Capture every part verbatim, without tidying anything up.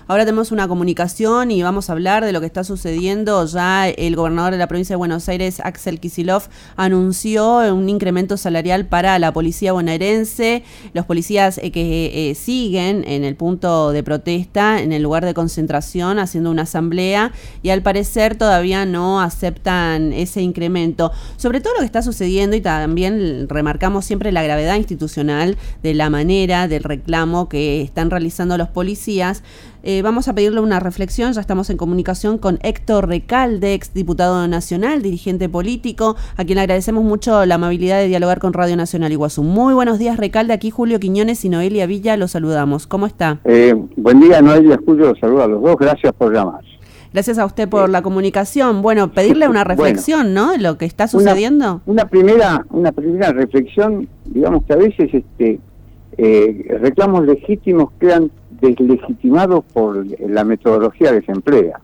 Ahora tenemos una comunicación y vamos a hablar de lo que está sucediendo. Ya el gobernador de la provincia de Buenos Aires, Axel Kicillof, anunció un incremento salarial para la policía bonaerense. Los policías eh, que eh, siguen en el punto de protesta, en el lugar de concentración, haciendo una asamblea, y al parecer todavía no aceptan ese incremento. Sobre todo lo que está sucediendo, y también remarcamos siempre la gravedad institucional de la manera del reclamo que están realizando los policías. Eh, vamos a pedirle una reflexión. Ya estamos en comunicación con Héctor Recalde, ex diputado nacional, dirigente político, a quien le agradecemos mucho la amabilidad de dialogar con Radio Nacional Iguazú. Muy buenos días, Recalde. Aquí Julio Quiñones y Noelia Villa los saludamos. ¿Cómo está? Eh, buen día, Noelia. Julio los saluda a los dos. Gracias por llamar. Gracias a usted por la comunicación. Bueno, pedirle una reflexión, bueno, ¿no?, de lo que está sucediendo. Una, una primera una primera reflexión, digamos que a veces este eh, reclamos legítimos quedan deslegitimados por la metodología que se emplea.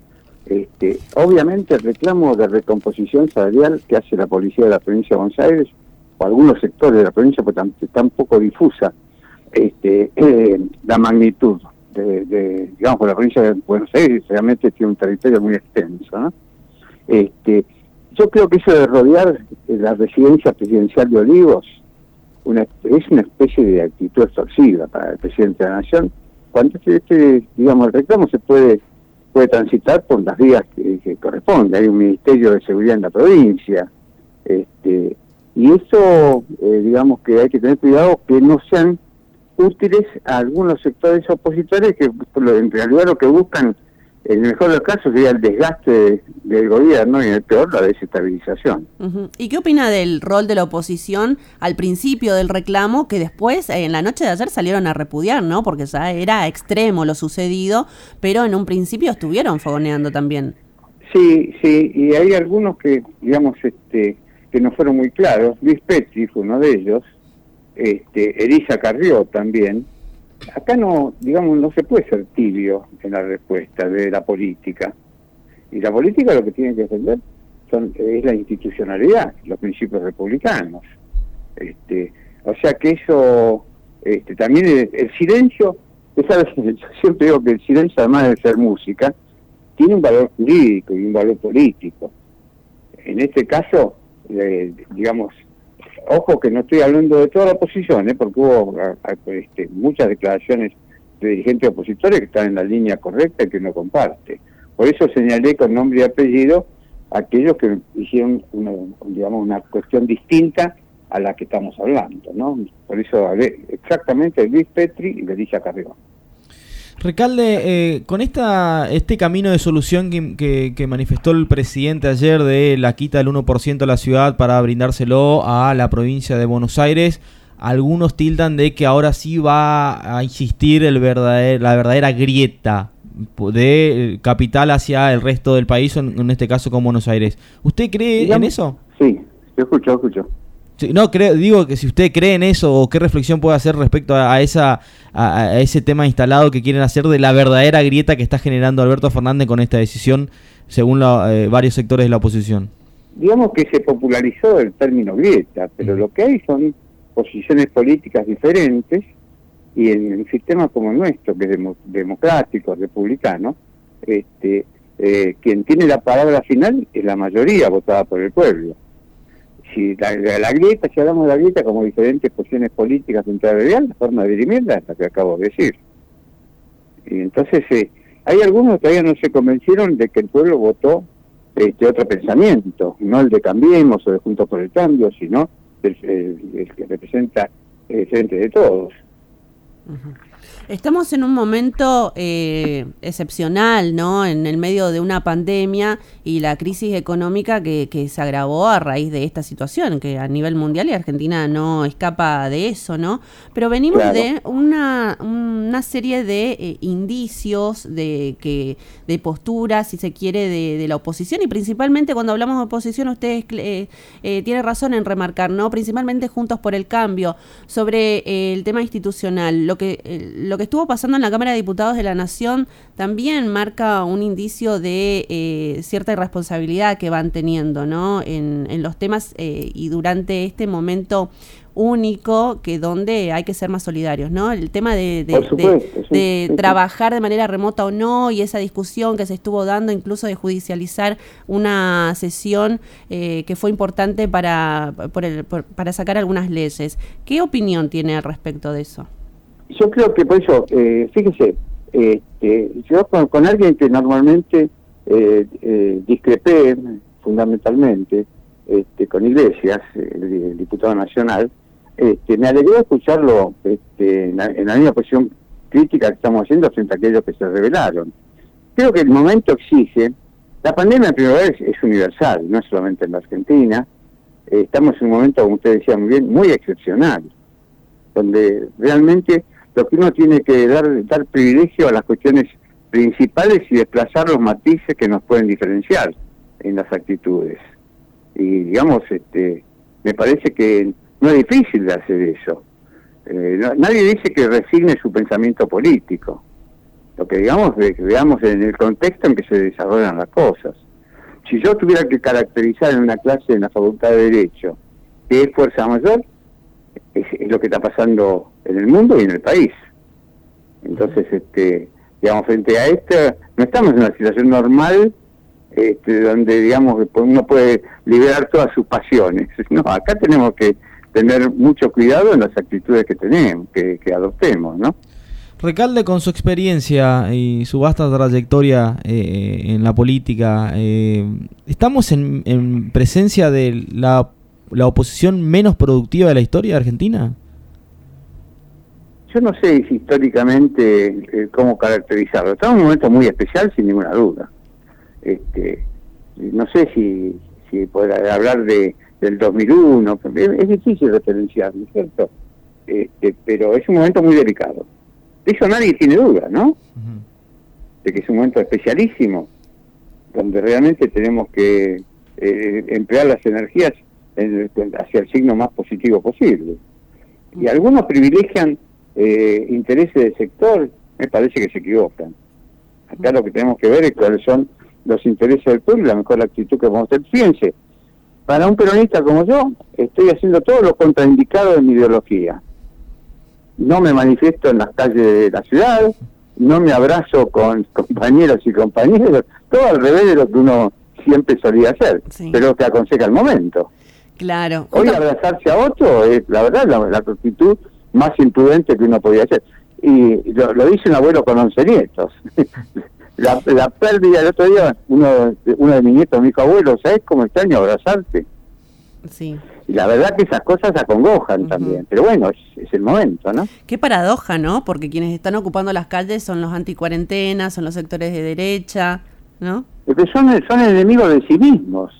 Este, obviamente el reclamo de recomposición salarial que hace la policía de la provincia de Buenos Aires, o algunos sectores de la provincia, porque tan, tan poco difusa este, eh, la magnitud de, de, digamos, por la provincia de Buenos Aires realmente tiene un territorio muy extenso, ¿no? Este, yo creo que eso de rodear la residencia presidencial de Olivos una, es una especie de actitud extorsiva para el presidente de la Nación, cuando este, este digamos, el reclamo se puede puede transitar por las vías que, que corresponde. Hay un Ministerio de Seguridad en la provincia, este, y eso, eh, digamos que hay que tener cuidado que no sean útiles a algunos sectores opositores que en realidad lo que buscan, en el mejor de los casos, sería el desgaste de, del gobierno y en el peor la desestabilización. Uh-huh. ¿Y qué opina del rol de la oposición al principio del reclamo, que después, eh, en la noche de ayer, salieron a repudiar, ¿no? Porque ya era extremo lo sucedido, pero en un principio estuvieron fogoneando también. Sí, sí, y hay algunos que, digamos, este que no fueron muy claros. Luis Petri fue uno de ellos, este, Elisa Carrió también. Acá no, digamos, no se puede ser tibio en la respuesta de la política. Y la política lo que tiene que defender son, es la institucionalidad, los principios republicanos. Este, o sea que eso, este, también el, el silencio, ¿sabes? Yo siempre digo que el silencio, además de ser música, tiene un valor jurídico y un valor político. En este caso, eh, digamos, ojo que no estoy hablando de toda la oposición, ¿eh? Porque hubo este, muchas declaraciones de dirigentes opositores que están en la línea correcta y que no comparte. Por eso señalé con nombre y apellido a aquellos que hicieron una, digamos, una cuestión distinta a la que estamos hablando, ¿no? Por eso hablé exactamente de Luis Petri y de Elisa Carrió. Recalde, eh, con esta este camino de solución que, que, que manifestó el presidente ayer de la quita del uno por ciento a la ciudad para brindárselo a la provincia de Buenos Aires, algunos tildan de que ahora sí va a insistir el verdader, la verdadera grieta de capital hacia el resto del país, en, en este caso con Buenos Aires. ¿Usted cree Digamos, en eso? Sí, yo escucho, escucho. No, creo, digo que si usted cree en eso, o qué reflexión puede hacer respecto a, a esa a, a ese tema instalado que quieren hacer de la verdadera grieta que está generando Alberto Fernández con esta decisión, según la, eh, varios sectores de la oposición. Digamos que se popularizó el término grieta, pero lo que hay son posiciones políticas diferentes, y en un sistema como el nuestro, que es demo, democrático, republicano, este, eh, quien tiene la palabra final es la mayoría votada por el pueblo. Si la, la, la grieta, si hablamos de la grieta como diferentes posiciones políticas dentro de la realidad, la forma de dirimirla es la que acabo de decir. Y entonces eh, hay algunos que todavía no se convencieron de que el pueblo votó este otro pensamiento, no el de Cambiemos o de Juntos por el Cambio, sino el, el, el que representa el frente de todos. Uh-huh. Estamos en un momento eh, excepcional, ¿no? En el medio de una pandemia y la crisis económica que, que se agravó a raíz de esta situación, que a nivel mundial, y Argentina no escapa de eso, ¿no? Pero venimos claro. de una, una serie de eh, indicios de que de posturas, si se quiere, de, de la oposición, y principalmente cuando hablamos de oposición, ustedes eh, eh, tienen razón en remarcar, ¿no? Principalmente Juntos por el Cambio, sobre eh, el tema institucional. Lo que eh, lo que estuvo pasando en la Cámara de Diputados de la Nación también marca un indicio de eh, cierta irresponsabilidad que van teniendo, ¿no? En, en los temas eh, y durante este momento único que donde hay que ser más solidarios, ¿no? El tema de, de, supuesto, de, sí, de sí, trabajar de manera remota o no, y esa discusión que se estuvo dando, incluso de judicializar una sesión eh, que fue importante para, por el, por, para sacar algunas leyes. ¿Qué opinión tiene al respecto de eso? Yo creo que por eso, eh, fíjese, eh, yo con, con alguien que normalmente eh, eh, discrepé fundamentalmente, este, con Iglesias, el, el diputado nacional, este, me alegró escucharlo este, en, la, en la misma posición crítica que estamos haciendo frente a aquellos que se rebelaron. Creo que el momento exige, la pandemia en primer lugar es, es universal, no es solamente en la Argentina, eh, estamos en un momento, como usted decía muy bien, muy excepcional, donde realmente lo que uno tiene que dar, dar privilegio a las cuestiones principales y desplazar los matices que nos pueden diferenciar en las actitudes. Y digamos, este, me parece que no es difícil de hacer eso. Eh, no, nadie dice que resigne su pensamiento político. Lo que digamos es que veamos en el contexto en que se desarrollan las cosas. Si yo tuviera que caracterizar en una clase en la Facultad de Derecho qué es fuerza mayor, es, es lo que está pasando en el mundo y en el país. Entonces, este, digamos, frente a esto, no estamos en una situación normal este, donde, digamos, uno puede liberar todas sus pasiones. No, acá tenemos que tener mucho cuidado en las actitudes que tenemos, que, que adoptemos, ¿no? Recalde, con su experiencia y su vasta trayectoria eh, en la política, eh, ¿estamos en, en presencia de la, la oposición menos productiva de la historia de Argentina? Yo no sé si históricamente eh, cómo caracterizarlo. Estamos en un momento muy especial, sin ninguna duda. Este, no sé si, si poder hablar de del dos mil uno, es, es difícil referenciarlo, ¿cierto? Este, pero es un momento muy delicado. De eso nadie tiene duda, ¿no? Uh-huh. De que es un momento especialísimo, donde realmente tenemos que eh, emplear las energías en el, hacia el signo más positivo posible. Y algunos privilegian eh, intereses del sector, me parece que se equivocan. Acá lo que tenemos que ver es cuáles son los intereses del pueblo y la mejor actitud que podemos tener. Fíjense, para un peronista como yo, estoy haciendo todo lo contraindicado de mi ideología. No me manifiesto en las calles de la ciudad, no me abrazo con compañeros y compañeros, todo al revés de lo que uno siempre solía hacer, sí. Pero que aconseja el momento. Claro. Hoy abrazarse a otro es, la verdad, la, la actitud más imprudente que uno podía hacer. Y lo, lo dice un abuelo con once nietos. la, la pérdida, el otro día, uno, uno de mis nietos me dijo, abuelo, ¿sabes cómo extraño abrazarte? Sí. Y la verdad que esas cosas acongojan uh-huh. también, pero bueno, es, es el momento, ¿no? Qué paradoja, ¿no? Porque quienes están ocupando las calles son los anticuarentenas, son los sectores de derecha, ¿no? Porque son, son enemigos de sí mismos,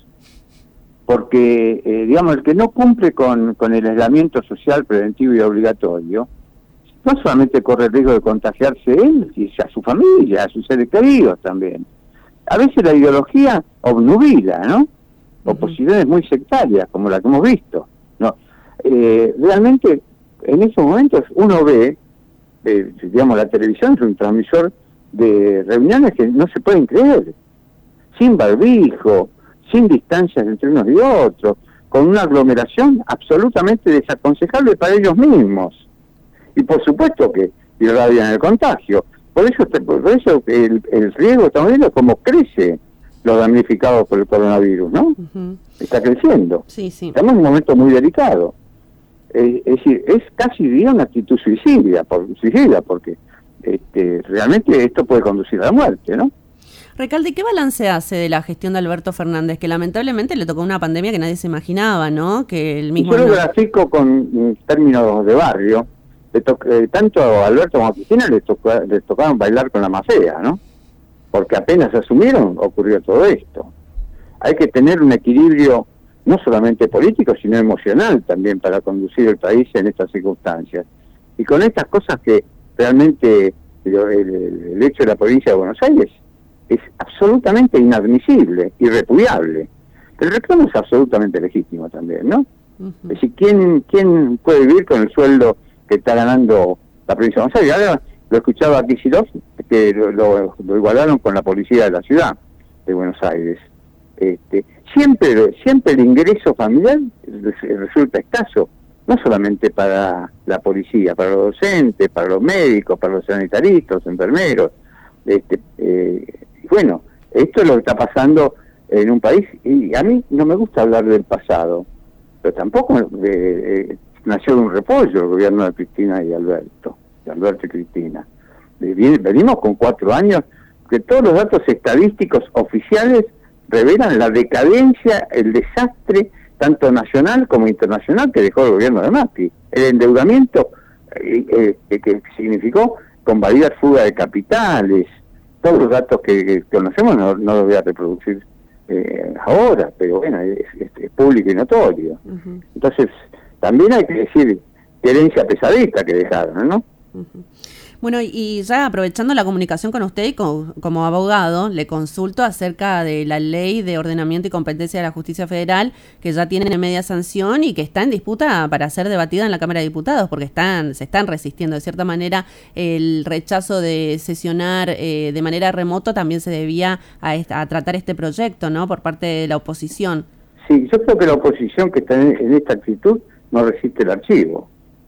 porque, eh, digamos, el que no cumple con, con el aislamiento social preventivo y obligatorio, no solamente corre el riesgo de contagiarse él, sino a su familia, a sus seres queridos también. A veces la ideología obnubila, ¿no? O posiciones muy sectarias, como la que hemos visto. No, eh, realmente, en esos momentos uno ve, eh, digamos, la televisión es un transmisor de reuniones que no se pueden creer, sin barbijo, sin distancias entre unos y otros, con una aglomeración absolutamente desaconsejable para ellos mismos. Y por supuesto que irradian el contagio. Por eso, por eso el, el riesgo, estamos viendo cómo crece los damnificados por el coronavirus, ¿no? Uh-huh. Está creciendo. Sí, sí. Estamos en un momento muy delicado. Eh, es decir, es casi, diría, una actitud suicida, por, suicida porque este, realmente esto puede conducir a la muerte, ¿no? Recalde, ¿qué balance hace de la gestión de Alberto Fernández? Que lamentablemente le tocó una pandemia que nadie se imaginaba, ¿no? Que el mismo. Yo lo no... grafico con términos de barrio. Le to- eh, tanto a Alberto como a Cristina les, toca- les tocaron bailar con la más fea, ¿no? Porque apenas asumieron, ocurrió todo esto. Hay que tener un equilibrio no solamente político, sino emocional también para conducir el país en estas circunstancias. Y con estas cosas que realmente el, el, el hecho de la provincia de Buenos Aires es absolutamente inadmisible, irrepudiable. El reclamo es absolutamente legítimo también, ¿no? Uh-huh. Es decir, ¿quién, ¿quién puede vivir con el sueldo que está ganando la provincia de Buenos Aires? Ahora lo escuchaba a Kicillof, que lo, lo, lo igualaron con la policía de la ciudad de Buenos Aires. Este, siempre, siempre el ingreso familiar resulta escaso. no solamente para la policía, para los docentes, para los médicos, para los sanitaristas, los enfermeros. Este, eh, bueno, esto es lo que está pasando en un país, y a mí no me gusta hablar del pasado, pero tampoco eh, eh, nació de un repollo el gobierno de Cristina y Alberto, de Alberto y Cristina. Venimos con cuatro años que todos los datos estadísticos oficiales revelan la decadencia, el desastre, tanto nacional como internacional, que dejó el gobierno de Macri. El endeudamiento eh, eh, que significó convalidar fuga de capitales, todos los datos que, que conocemos no, no los voy a reproducir eh, ahora, pero bueno, es, es, es público y notorio. Uh-huh. Entonces, también hay que decir qué herencia pesadita que dejaron, ¿no? Uh-huh. Bueno, y ya aprovechando la comunicación con usted y con, como abogado, le consulto acerca de la ley de ordenamiento y competencia de la Justicia Federal, que ya tiene media sanción y que está en disputa para ser debatida en la Cámara de Diputados, porque están se están resistiendo. De cierta manera, el rechazo de sesionar eh, de manera remota también se debía a, esta, a tratar este proyecto, ¿no?, por parte de la oposición. Sí, yo creo que la oposición que está en, en esta actitud no resiste el archivo.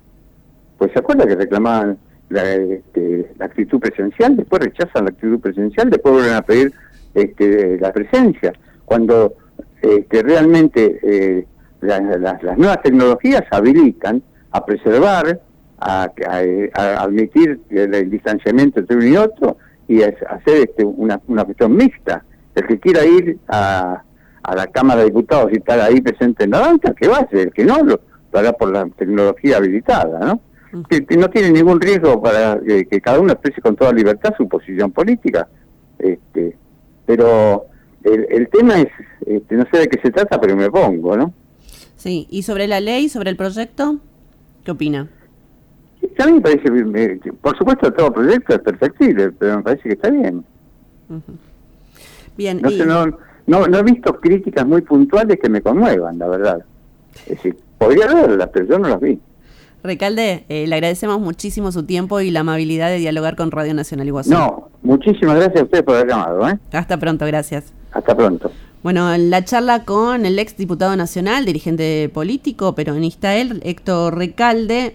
Pues se acuerda que reclamaban La, este, la actitud presencial, después rechazan la actitud presencial, después vuelven a pedir este, la presencia, cuando este, realmente eh, la, la, las nuevas tecnologías habilitan a preservar, a, a, a admitir el, el distanciamiento entre uno y otro, y a, a hacer este, una, una cuestión mixta. El que quiera ir a, a la Cámara de Diputados y estar ahí presente en la banca, que vaya, el que no, lo, lo hará por la tecnología habilitada, ¿no? Que, que no tiene ningún riesgo para que, que cada uno exprese con toda libertad su posición política, este, pero el, el tema es, este, no sé de qué se trata, pero me pongo, ¿no? Sí, y sobre la ley, sobre el proyecto, ¿qué opina? A mí me parece, me, por supuesto todo proyecto es perfectible, pero me parece que está bien. Uh-huh. Bien. No, y... sé, no, no, no he visto críticas muy puntuales que me conmuevan, la verdad. Es decir, podría haberlas, pero yo no las vi. Recalde, eh, le agradecemos muchísimo su tiempo y la amabilidad de dialogar con Radio Nacional Iguazú. No, muchísimas gracias a ustedes por haber llamado, ¿eh? Hasta pronto, gracias. Hasta pronto. Bueno, la charla con el ex diputado nacional, dirigente político, peronista él, Héctor Recalde.